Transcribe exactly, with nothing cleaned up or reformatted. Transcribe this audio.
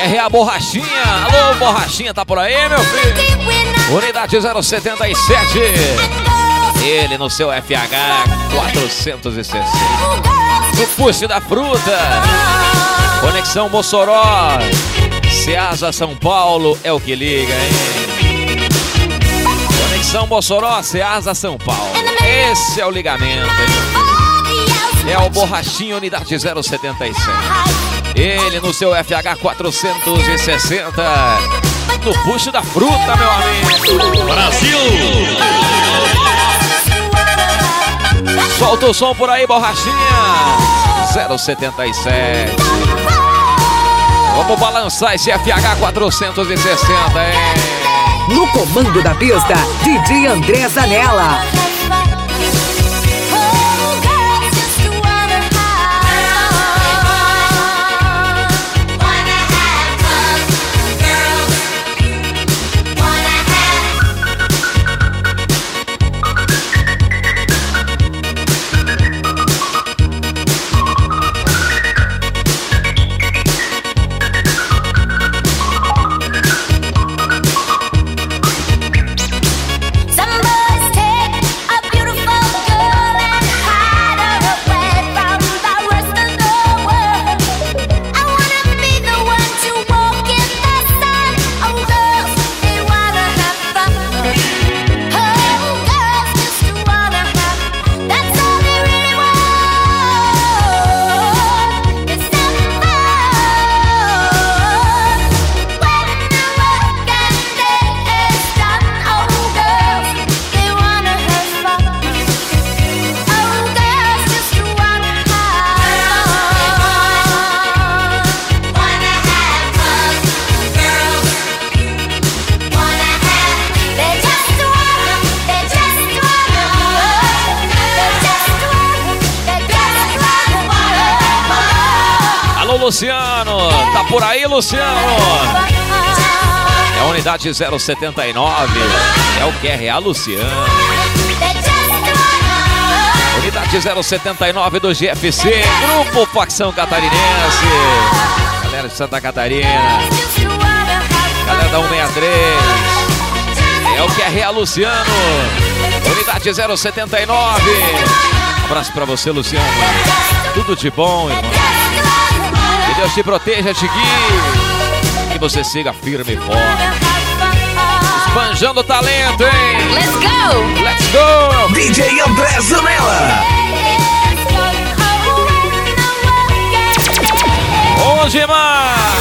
R A Borrachinha. Alô, Borrachinha, tá por aí, meu filho? Unidade zero setenta e sete. Ele no seu F H quatrocentos e sessenta. No Puxe da Fruta. Conexão Mossoró. Ceasa São Paulo é o que liga, hein? Conexão Mossoró, Ceasa São Paulo. Esse é o ligamento, hein? É o Borrachinha, unidade zero setenta e sete. Ele no seu F H quatrocentos e sessenta. No Puxe da Fruta, meu amigo. Brasil! Solta o som por aí, Borrachinha. zero setenta e sete. Vamos balançar esse F H quatrocentos e sessenta, hein? No comando da pista, D J André Zanella. Luciano, tá por aí, Luciano? É a unidade zero setenta e nove. É o Q R A Luciano. Unidade zero setenta e nove do G F C, Grupo Facção Catarinense. Galera de Santa Catarina. Galera da cento e sessenta e três. É o Q R A Luciano. Unidade zero setenta e nove. Um abraço pra você, Luciano. Tudo de bom, irmão. Que Deus te proteja, te guie. Que você siga firme e forte. Esbanjando talento, hein? Let's go! Let's go! D J André Zanella. Bom demais!